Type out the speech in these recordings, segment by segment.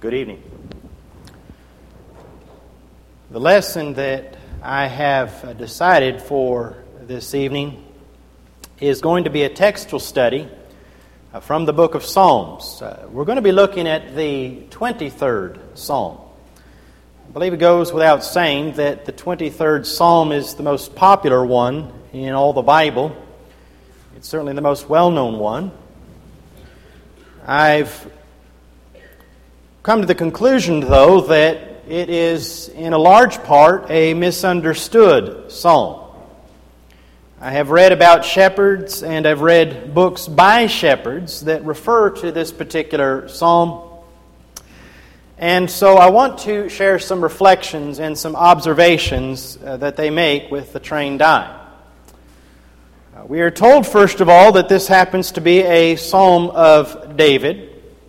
Good evening. The lesson that I have decided for this evening is going to be a textual study from the book of Psalms. We're going to be looking at the 23rd Psalm. I believe it goes without saying that the 23rd Psalm is the most popular one in all the Bible. It's certainly the most well-known one. I've come to the conclusion, though, that it is in a large part a misunderstood psalm. I have read about shepherds and I've read books by shepherds that refer to this particular psalm. And so I want to share some reflections and some observations that they make with the trained eye. We are told, first of all, that this happens to be a psalm of David.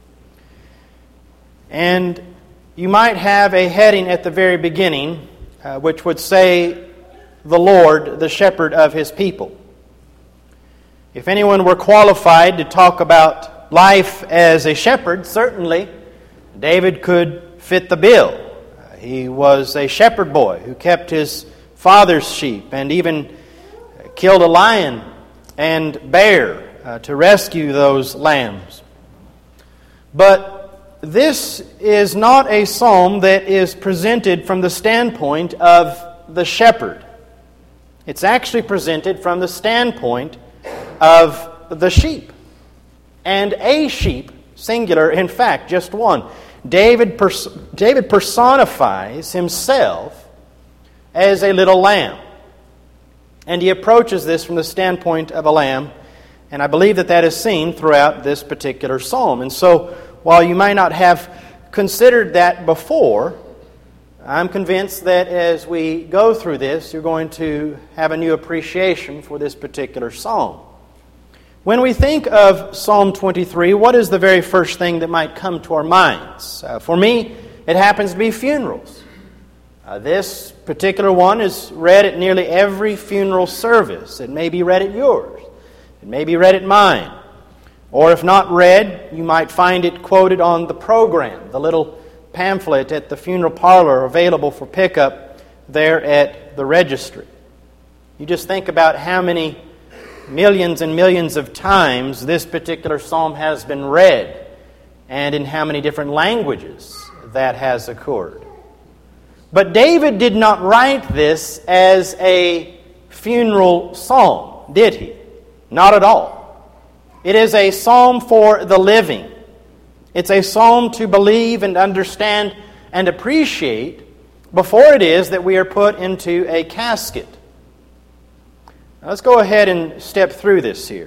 And you might have a heading at the very beginning, which would say, "The Lord, the shepherd of his people." If anyone were qualified to talk about life as a shepherd, certainly David could fit the bill. He was a shepherd boy who kept his father's sheep and even killed a lion and bear to rescue those lambs. But this is not a psalm that is presented from the standpoint of the shepherd. It's actually presented from the standpoint of the sheep. And a sheep, singular, in fact, just one. David personifies himself as a little lamb. And he approaches this from the standpoint of a lamb. And I believe that that is seen throughout this particular psalm. And so, while you might not have considered that before, I'm convinced that as we go through this, you're going to have a new appreciation for this particular psalm. When we think of Psalm 23, what is the very first thing that might come to our minds? For me, it happens to be funerals. This particular one is read at nearly every funeral service. It may be read at yours. It may be read at mine. Or if not read, you might find it quoted on the program, the little pamphlet at the funeral parlor available for pickup there at the registry. You just think about how many millions and millions of times this particular psalm has been read and in how many different languages that has occurred. But David did not write this as a funeral psalm, did he? Not at all. It is a psalm for the living. It's a psalm to believe and understand and appreciate before it is that we are put into a casket. Now let's go ahead and step through this here.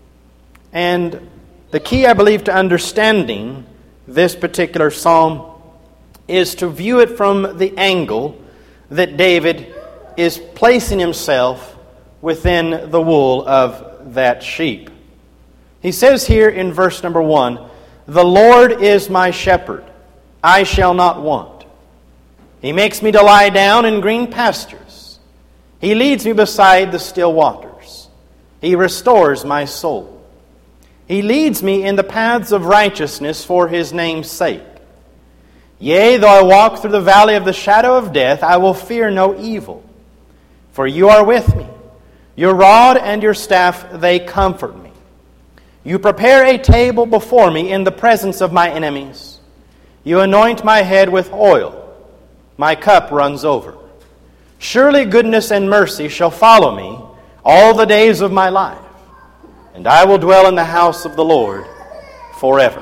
And the key, I believe, to understanding this particular psalm is to view it from the angle that David is placing himself within the wool of that sheep. He says here in verse number 1, "The Lord is my shepherd, I shall not want. He makes me to lie down in green pastures. He leads me beside the still waters. He restores my soul. He leads me in the paths of righteousness for His name's sake. Yea, though I walk through the valley of the shadow of death, I will fear no evil. For you are with me. Your rod and your staff, they comfort me. You prepare a table before me in the presence of my enemies. You anoint my head with oil. My cup runs over. Surely goodness and mercy shall follow me all the days of my life, and I will dwell in the house of the Lord forever."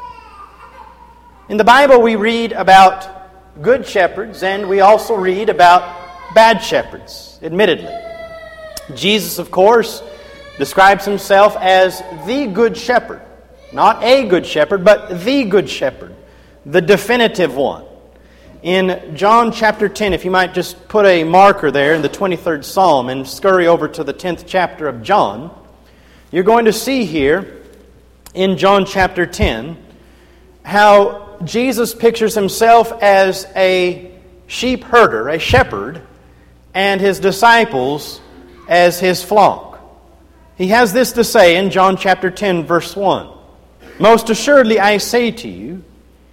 In the Bible we read about good shepherds, and we also read about bad shepherds, admittedly. Jesus, of course, describes himself as the good shepherd. Not a good shepherd, but the good shepherd. The definitive one. In John chapter 10, if you might just put a marker there in the 23rd Psalm and scurry over to the 10th chapter of John, you're going to see here in John chapter 10 how Jesus pictures himself as a sheep herder, a shepherd, and his disciples as his flock. He has this to say in John chapter 10, verse 1. "Most assuredly I say to you,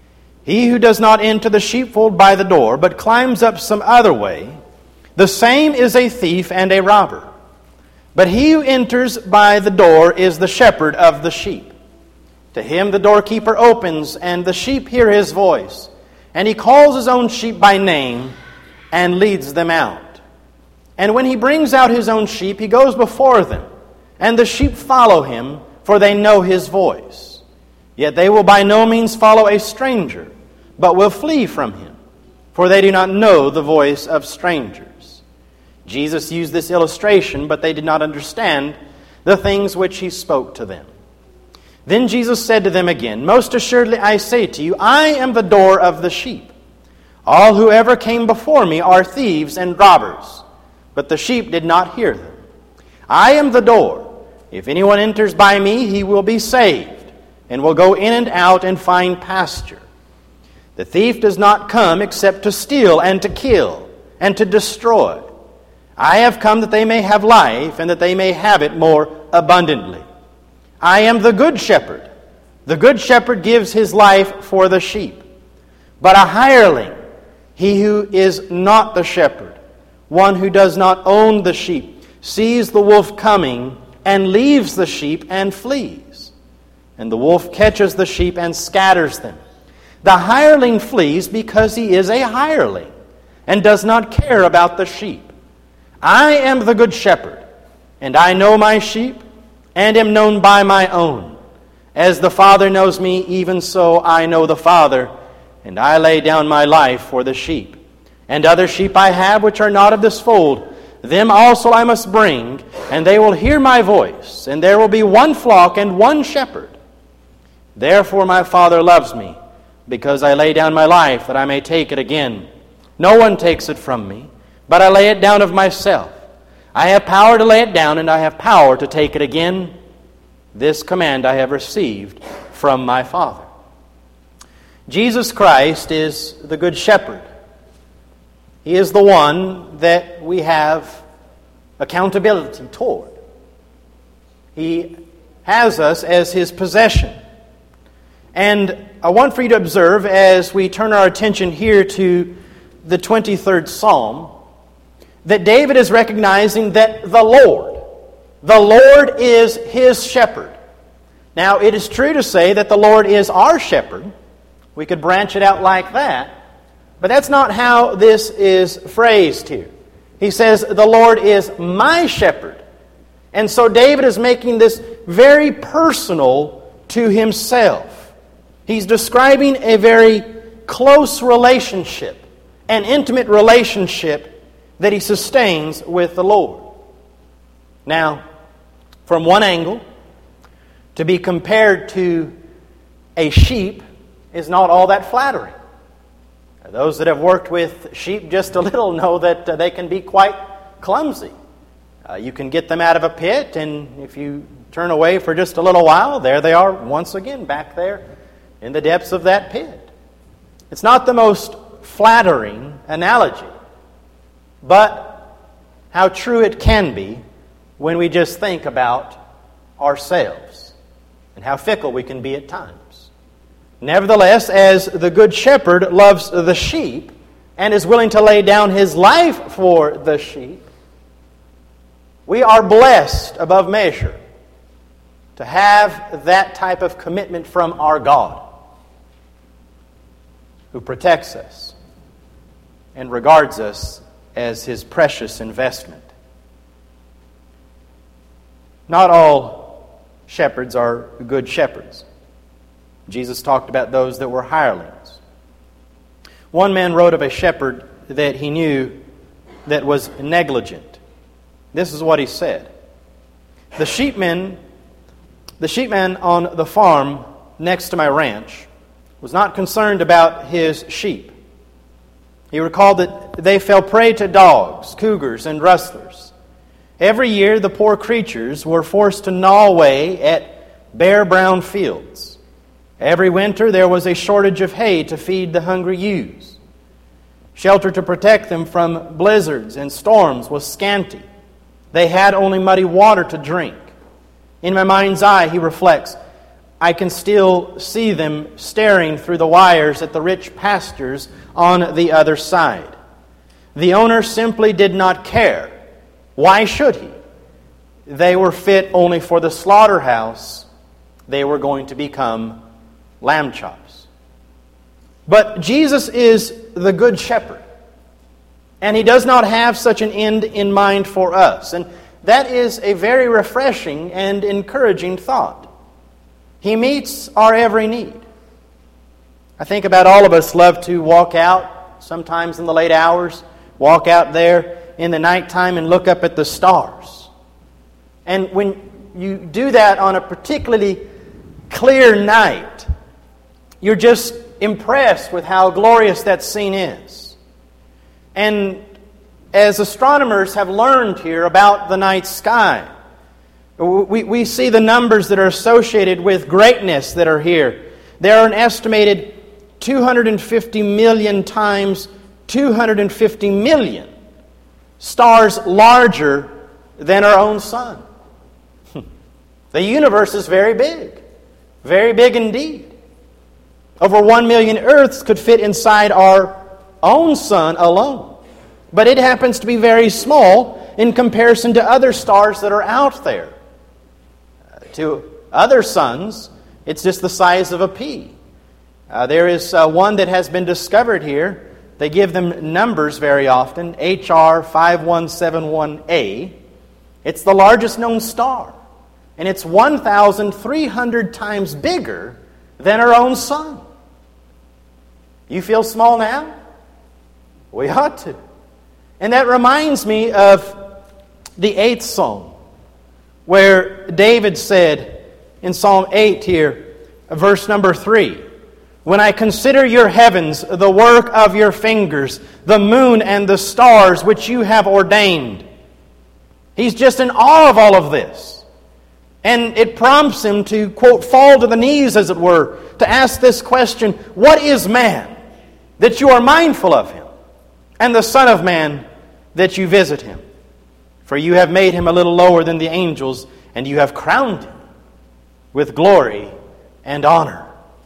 He who does not enter the sheepfold by the door, but climbs up some other way, the same is a thief and a robber. But he who enters by the door is the shepherd of the sheep. To him the doorkeeper opens, and the sheep hear his voice. And he calls his own sheep by name and leads them out. And when he brings out his own sheep, he goes before them, and the sheep follow him, for they know his voice. Yet they will by no means follow a stranger, but will flee from him, for they do not know the voice of strangers. Jesus used this illustration, but they did not understand the things which he spoke to them. Then Jesus said to them again, Most assuredly I say to you, I am the door of the sheep. All who ever came before me are thieves and robbers, but the sheep did not hear them. I am the door. If anyone enters by me, he will be saved, and will go in and out and find pasture. The thief does not come except to steal and to kill and to destroy. I have come that they may have life, and that they may have it more abundantly. I am the good shepherd. The good shepherd gives his life for the sheep. But a hireling, he who is not the shepherd, one who does not own the sheep, sees the wolf coming and leaves the sheep and flees. And the wolf catches the sheep and scatters them. The hireling flees because he is a hireling and does not care about the sheep. I am the good shepherd, and I know my sheep, and am known by my own. As the Father knows me, even so I know the Father, and I lay down my life for the sheep. And other sheep I have which are not of this fold, them also I must bring, and they will hear my voice, and there will be one flock and one shepherd. Therefore my Father loves me, because I lay down my life that I may take it again. No one takes it from me, but I lay it down of myself. I have power to lay it down, and I have power to take it again. This command I have received from my Father. Jesus Christ is the Good Shepherd. He is the one that we have accountability toward. He has us as His possession. And I want for you to observe, as we turn our attention here to the 23rd Psalm, that David is recognizing that the Lord is his shepherd. Now, it is true to say that the Lord is our shepherd. We could branch it out like that. But that's not how this is phrased here. He says, the Lord is my shepherd. And so David is making this very personal to himself. He's describing a very close relationship, an intimate relationship that he sustains with the Lord. Now, from one angle, to be compared to a sheep is not all that flattering. Those that have worked with sheep just a little know that they can be quite clumsy. You can get them out of a pit, and if you turn away for just a little while, there they are once again back there in the depths of that pit. It's not the most flattering analogy, but how true it can be when we just think about ourselves and how fickle we can be at times. Nevertheless, as the Good Shepherd loves the sheep and is willing to lay down his life for the sheep, we are blessed above measure to have that type of commitment from our God, who protects us and regards us as his precious investment. Not all shepherds are good shepherds. Jesus talked about those that were hirelings. One man wrote of a shepherd that he knew that was negligent. This is what he said. The sheepman on the farm next to my ranch was not concerned about his sheep. He recalled that they fell prey to dogs, cougars, and rustlers. Every year, the poor creatures were forced to gnaw away at bare brown fields. Every winter, there was a shortage of hay to feed the hungry ewes. Shelter to protect them from blizzards and storms was scanty. They had only muddy water to drink. In my mind's eye, he reflects, I can still see them staring through the wires at the rich pastures on the other side. The owner simply did not care. Why should he? They were fit only for the slaughterhouse. They were going to become lamb chops. But Jesus is the Good Shepherd, and He does not have such an end in mind for us. And that is a very refreshing and encouraging thought. He meets our every need. I think about all of us love to walk out, sometimes in the late hours, walk out there in the nighttime and look up at the stars. And when you do that on a particularly clear night, you're just impressed with how glorious that scene is. And as astronomers have learned here about the night sky, we see the numbers that are associated with greatness that are here. There are an estimated 250 million times 250 million stars larger than our own sun. The universe is very big indeed. Over 1 million Earths could fit inside our own sun alone. But it happens to be very small in comparison to other stars that are out there. To other suns, it's just the size of a pea. There is one that has been discovered here. They give them numbers very often, HR 5171A. It's the largest known star, and it's 1,300 times bigger than our own sun. You feel small now? We ought to. And that reminds me of the 8th Psalm, where David said in Psalm 8 here, verse number 3, "When I consider your heavens, the work of your fingers, the moon and the stars which you have ordained." He's just in awe of all of this. And it prompts him to, quote, fall to the knees, as it were, to ask this question, "What is man, that you are mindful of him, and the Son of Man, that you visit him? For you have made him a little lower than the angels, and you have crowned him with glory and honor."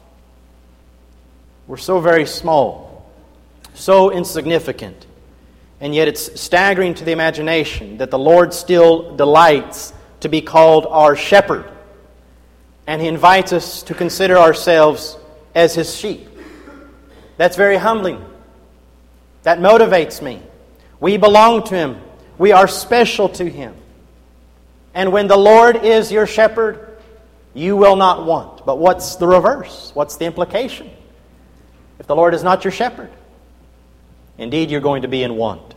We're so very small, so insignificant, and yet it's staggering to the imagination that the Lord still delights to be called our shepherd, and He invites us to consider ourselves as His sheep. That's very humbling. That motivates me. We belong to Him. We are special to Him. And when the Lord is your shepherd, you will not want. But what's the reverse? What's the implication? If the Lord is not your shepherd, indeed you're going to be in want.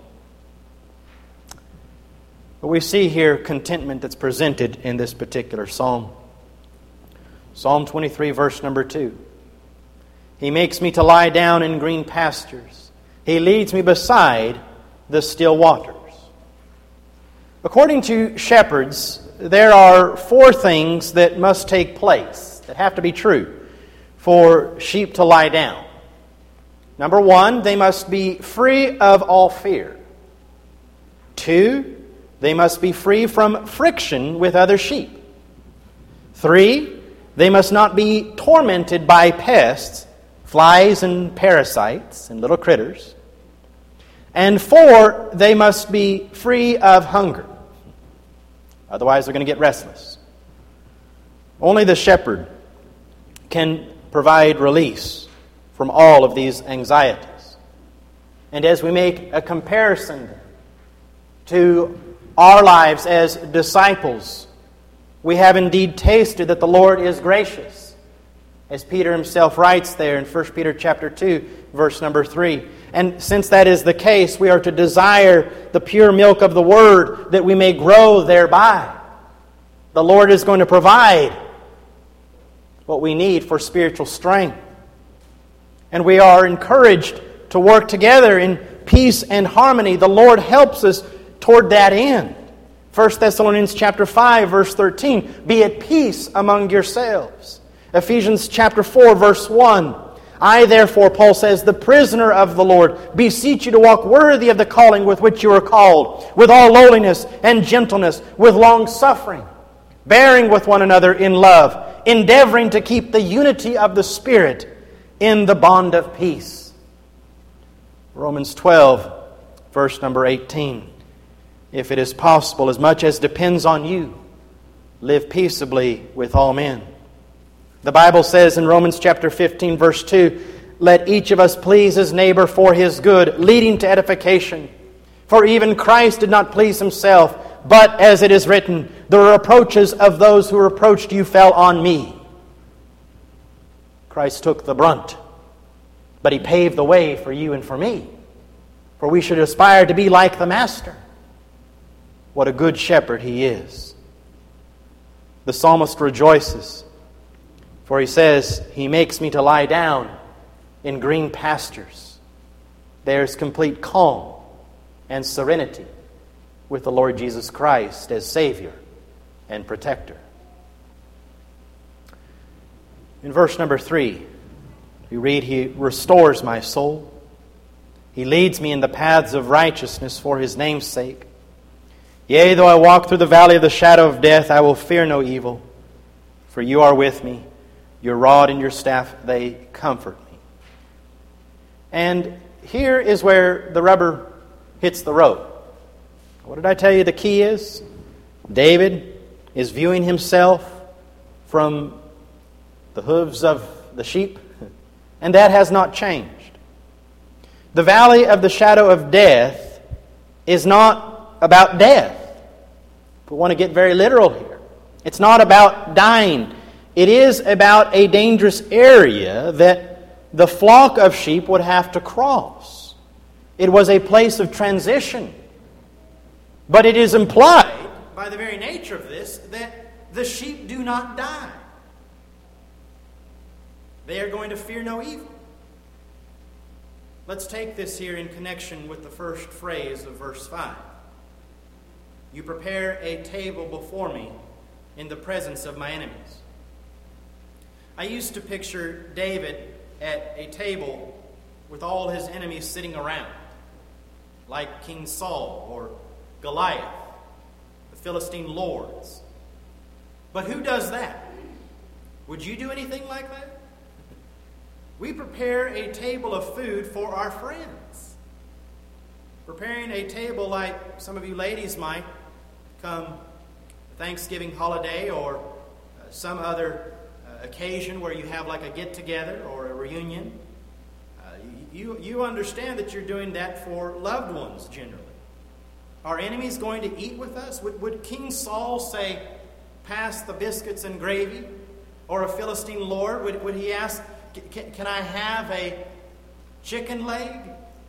But we see here contentment that's presented in this particular psalm. Psalm 23, verse number 2. "He makes me to lie down in green pastures. He leads me beside the still waters." According to shepherds, there are 4 things that must take place, that have to be true, for sheep to lie down. Number 1, they must be free of all fear. 2, they must be free from friction with other sheep. 3, they must not be tormented by pests, flies and parasites and little critters. And 4, they must be free of hunger. Otherwise, they're going to get restless. Only the shepherd can provide release from all of these anxieties. And as we make a comparison to our lives as disciples, we have indeed tasted that the Lord is gracious, as Peter himself writes there in 1 Peter chapter 2, verse number 3. And since that is the case, we are to desire the pure milk of the Word, that we may grow thereby. The Lord is going to provide what we need for spiritual strength. And we are encouraged to work together in peace and harmony. The Lord helps us toward that end. 1 Thessalonians chapter 5, verse 13, "Be at peace among yourselves." Ephesians chapter 4, verse 1, "I therefore," Paul says, "the prisoner of the Lord, beseech you to walk worthy of the calling with which you are called, with all lowliness and gentleness, with long suffering, bearing with one another in love, endeavoring to keep the unity of the Spirit in the bond of peace. Romans 12, verse number 18. If it is possible, as much as depends on you, live peaceably with all men. The Bible says in Romans chapter 15, verse 2, let each of us please his neighbor for his good, leading to edification. For even Christ did not please himself, but as it is written, the reproaches of those who reproached you fell on me. Christ took the brunt, but He paved the way for you and for me. For we should aspire to be like the Master. What a good shepherd He is. The psalmist rejoices, for he says, He makes me to lie down in green pastures. There's complete calm and serenity with the Lord Jesus Christ as Savior and Protector. In verse number 3, we read, He restores my soul. He leads me in the paths of righteousness for His name's sake. Yea, though I walk through the valley of the shadow of death, I will fear no evil, for You are with me. Your rod and Your staff, they comfort me. And here is where the rubber hits the road. What did I tell you the key is? David is viewing himself from the hooves of the sheep, and that has not changed. The valley of the shadow of death is not about death. We want to get very literal here. It's not about dying. It is about a dangerous area that the flock of sheep would have to cross. It was a place of transition. But it is implied, by the very nature of this, that the sheep do not die. They are going to fear no evil. Let's take this here in connection with the first phrase of verse 5. You prepare a table before me in the presence of my enemies. I used to picture David at a table with all his enemies sitting around, like King Saul or Goliath, the Philistine lords. But who does that? Would you do anything like that? We prepare a table of food for our friends. Preparing a table like some of you ladies might come Thanksgiving holiday or some other occasion where you have like a get-together or a reunion. You understand that you're doing that for loved ones generally. Are enemies going to eat with us? Would King Saul say, pass the biscuits and gravy? Or a Philistine lord, would he ask, can I have a chicken leg?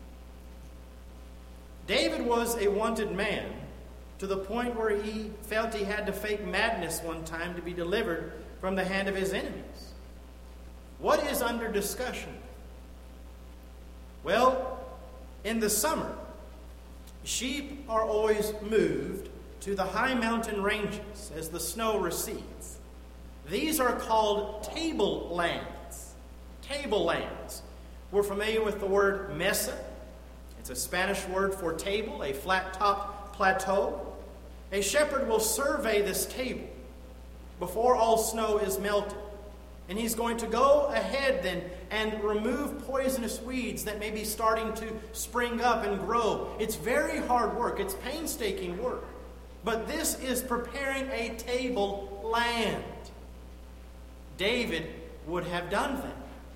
David was a wanted man to the point where he felt he had to fake madness one time to be delivered from the hand of his enemies. What is under discussion? Well, in the summer, sheep are always moved to the high mountain ranges as the snow recedes. These are called tablelands. Tablelands. We're familiar with the word mesa. It's a Spanish word for table, a flat-topped plateau. A shepherd will survey this table before all snow is melted. And he's going to go ahead then and remove poisonous weeds that may be starting to spring up and grow. It's very hard work. It's painstaking work. But this is preparing a tableland. David would have done that.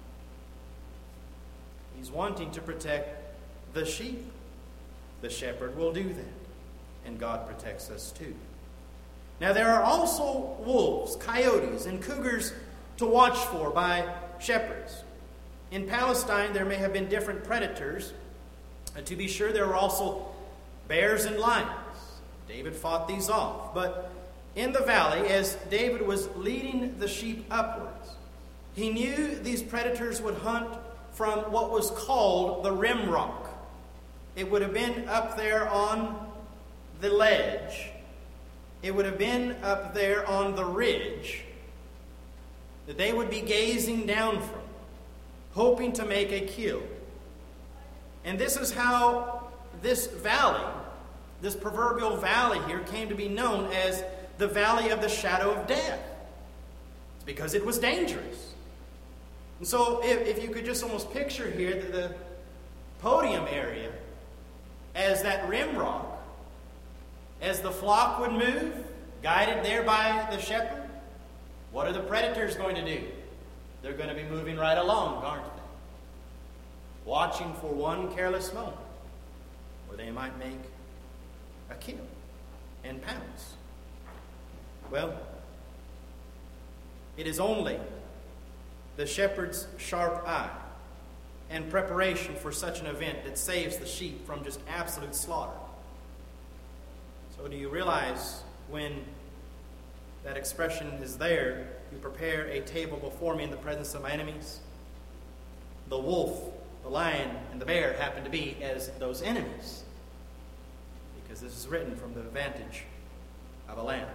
He's wanting to protect the sheep. The shepherd will do that. And God protects us too. Now there are also wolves, coyotes, and cougars to watch for by shepherds. In Palestine, there may have been different predators. To be sure, there were also bears and lions. David fought these off. But in the valley, as David was leading the sheep upwards, he knew these predators would hunt from what was called the rim rock. It would have been up there on the ledge. It would have been up there on the ridge that they would be gazing down from, hoping to make a kill. And this is how this valley, this proverbial valley here, came to be known as the valley of the shadow of death. It's because it was dangerous. And so if you could just almost picture here the podium area as that rim rock, as the flock would move, guided there by the shepherd, what are the predators going to do? They're going to be moving right along, aren't they? Watching for one careless moment where they might make a kill and pounce. Well, it is only the shepherd's sharp eye and preparation for such an event that saves the sheep from just absolute slaughter. So do you realize when that expression is there, you prepare a table before me in the presence of my enemies? The wolf, the lion, and the bear happen to be as those enemies, because this is written from the vantage of a lamb.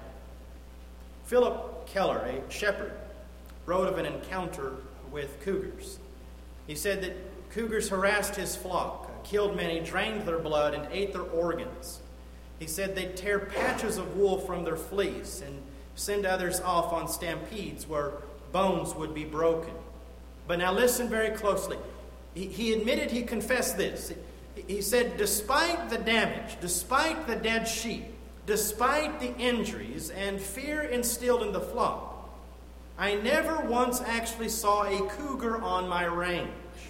Philip Keller, a shepherd, wrote of an encounter with cougars. He said that cougars harassed his flock, killed many, drained their blood, and ate their organs. He said they'd tear patches of wool from their fleece and send others off on stampedes where bones would be broken. But now listen very closely. He admitted, he confessed this. He said, despite the damage, despite the dead sheep, despite the injuries and fear instilled in the flock, I never once actually saw a cougar on my range.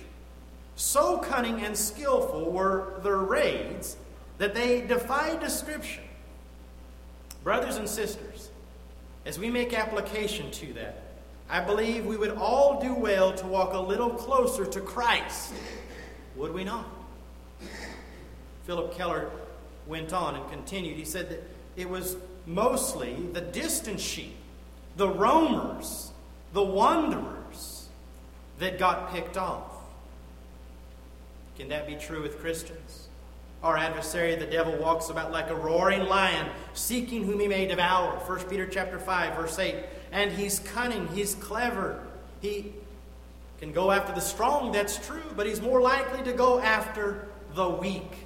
So cunning and skillful were their raids that they defy description. Brothers and sisters, as we make application to that, I believe we would all do well to walk a little closer to Christ, would we not? Philip Keller went on and continued. He said that it was mostly the distant sheep, the roamers, the wanderers that got picked off. Can that be true with Christians? Our adversary, the devil, walks about like a roaring lion, seeking whom he may devour. 1 Peter chapter 5, verse 8. And he's cunning, he's clever. He can go after the strong, that's true, but he's more likely to go after the weak.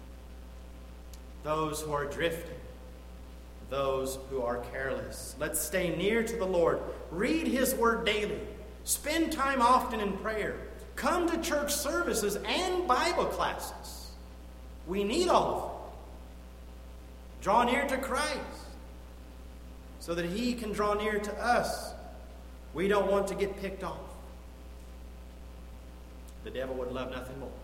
Those who are drifting, those who are careless. Let's stay near to the Lord. Read His Word daily. Spend time often in prayer. Come to church services and Bible classes. We need all of them. Draw near to Christ so that He can draw near to us. We don't want to get picked off. The devil would love nothing more.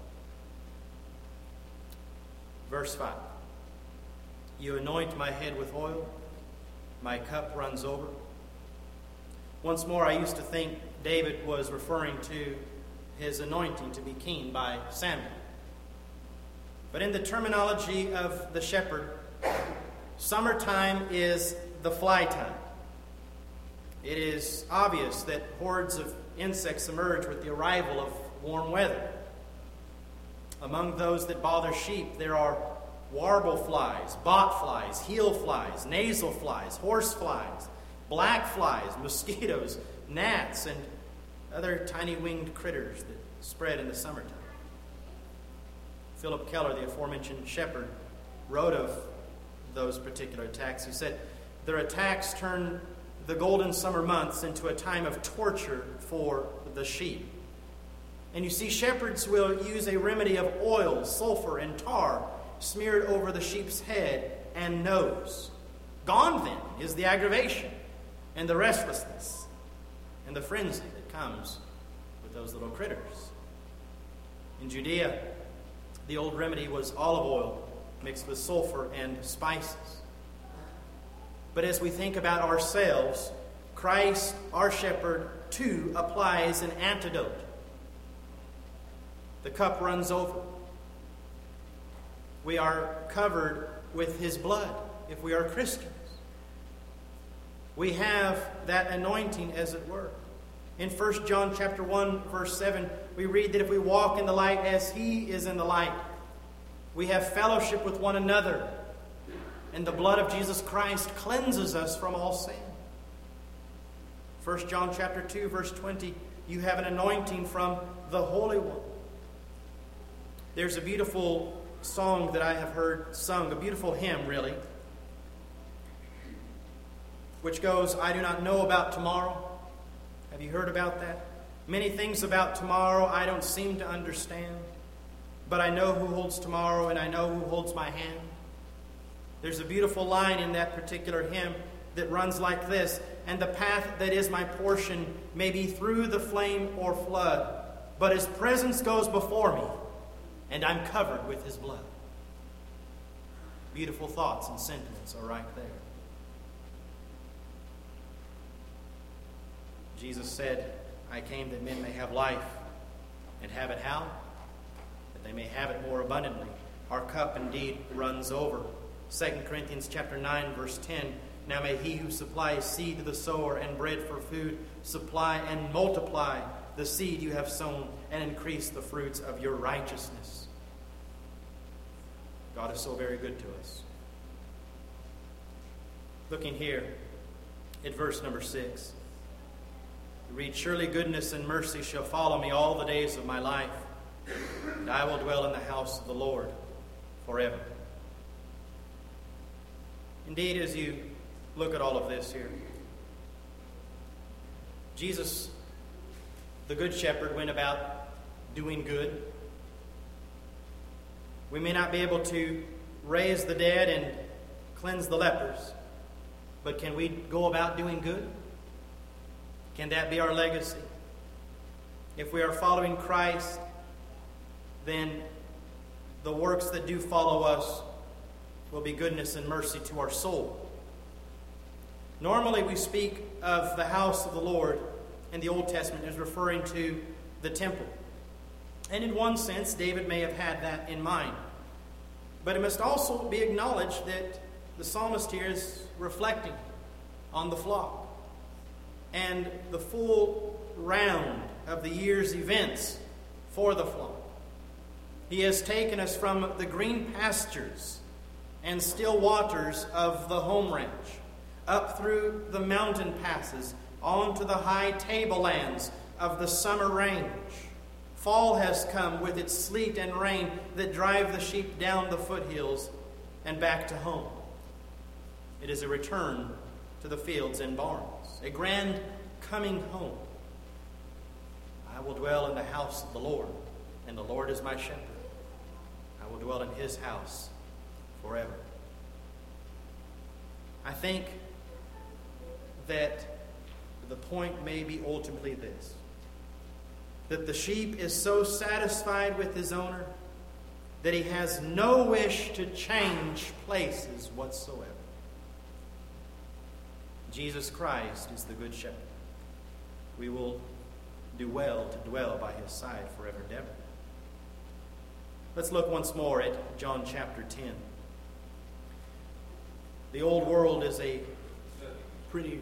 Verse 5. You anoint my head with oil, my cup runs over. Once more, I used to think David was referring to his anointing to be king by Samuel. But in the terminology of the shepherd, summertime is the fly time. It is obvious that hordes of insects emerge with the arrival of warm weather. Among those that bother sheep, there are warble flies, bot flies, heel flies, nasal flies, horse flies, black flies, mosquitoes, gnats, and other tiny winged critters that spread in the summertime. Philip Keller, the aforementioned shepherd, wrote of those particular attacks. He said, their attacks turn the golden summer months into a time of torture for the sheep. And you see, shepherds will use a remedy of oil, sulfur, and tar smeared over the sheep's head and nose. Gone then is the aggravation and the restlessness and the frenzy that comes with those little critters. In Judea, the old remedy was olive oil mixed with sulfur and spices. But as we think about ourselves, Christ, our shepherd, too applies an antidote. The cup runs over. We are covered with His blood if we are Christians. We have that anointing, as it were. In 1 John chapter 1, verse 7, we read that if we walk in the light as He is in the light, we have fellowship with one another, and the blood of Jesus Christ cleanses us from all sin. 1 John chapter 2, verse 20, you have an anointing from the Holy One. There's a beautiful song that I have heard sung, a beautiful hymn, really, which goes, I do not know about tomorrow, Have you heard about that? Many things about tomorrow I don't seem to understand, but I know who holds tomorrow and I know who holds my hand. There's a beautiful line in that particular hymn that runs like this: and the path that is my portion may be through the flame or flood, but His presence goes before me, and I'm covered with His blood. Beautiful thoughts and sentiments are right there. Jesus said, I came that men may have life and have it how? That they may have it more abundantly. Our cup indeed runs over. 2 Corinthians chapter 9, verse 10. Now may He who supplies seed to the sower and bread for food supply and multiply the seed you have sown and increase the fruits of your righteousness. God is so very good to us. Looking here at verse number 6. Read, surely goodness and mercy shall follow me all the days of my life, and I will dwell in the house of the Lord forever. Indeed, as you look at all of this here, Jesus, the Good Shepherd, went about doing good. We may not be able to raise the dead and cleanse the lepers, but can we go about doing good? Can that be our legacy? If we are following Christ, then the works that do follow us will be goodness and mercy to our soul. Normally we speak of the house of the Lord in the Old Testament as referring to the temple. And in one sense, David may have had that in mind. But it must also be acknowledged that the psalmist here is reflecting on the flock and the full round of the year's events for the flock. He has taken us from the green pastures and still waters of the home ranch, up through the mountain passes, onto the high tablelands of the summer range. Fall has come with its sleet and rain that drive the sheep down the foothills and back to home. It is a return to the fields and barns, a grand coming home. I will dwell in the house of the Lord, and the Lord is my shepherd. I will dwell in His house forever. I think that the point may be ultimately this: that the sheep is so satisfied with his owner that he has no wish to change places whatsoever. Jesus Christ is the Good Shepherd. We will do well to dwell by His side forever and ever. Let's look once more at John chapter 10. The old world is a pretty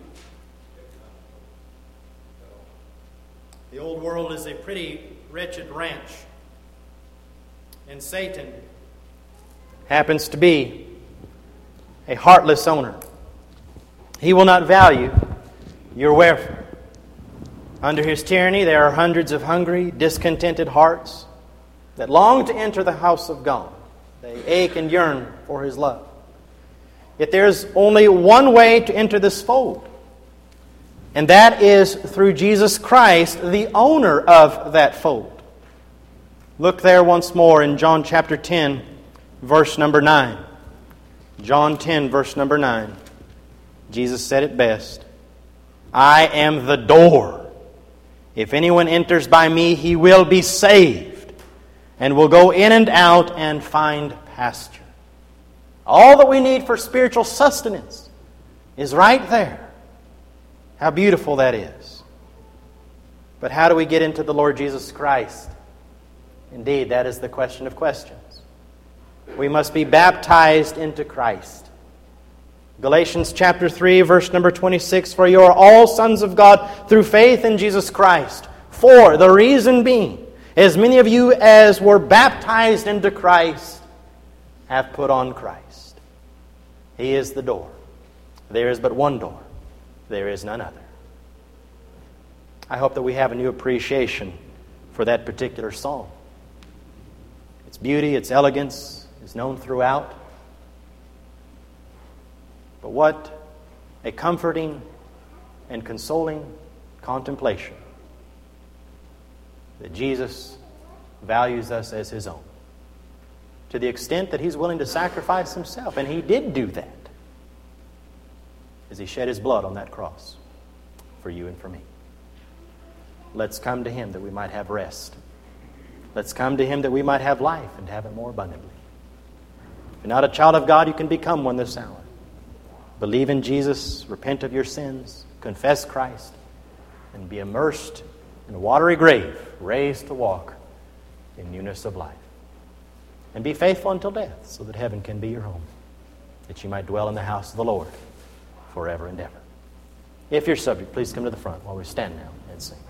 wretched ranch. And Satan happens to be a heartless owner. He will not value your welfare. Under his tyranny, there are hundreds of hungry, discontented hearts that long to enter the house of God. They ache and yearn for His love. Yet there is only one way to enter this fold, and that is through Jesus Christ, the owner of that fold. Look there once more in John chapter 10, verse number 9. John 10, verse number 9. Jesus said it best. I am the door. If anyone enters by me, he will be saved, and will go in and out and find pasture. All that we need for spiritual sustenance is right there. How beautiful that is. But how do we get into the Lord Jesus Christ? Indeed, that is the question of questions. We must be baptized into Christ. Galatians chapter 3, verse number 26, for you are all sons of God through faith in Jesus Christ. For the reason being, as many of you as were baptized into Christ have put on Christ. He is the door. There is but one door. There is none other. I hope that we have a new appreciation for that particular psalm. Its beauty, its elegance is known throughout. But what a comforting and consoling contemplation that Jesus values us as His own, to the extent that He's willing to sacrifice Himself. And He did do that as He shed His blood on that cross for you and for me. Let's come to Him that we might have rest. Let's come to Him that we might have life and have it more abundantly. If you're not a child of God, you can become one this hour. Believe in Jesus, repent of your sins, confess Christ, and be immersed in a watery grave, raised to walk in newness of life. And be faithful until death, so that heaven can be your home, that you might dwell in the house of the Lord forever and ever. If you're subject, please come to the front while we stand now and sing.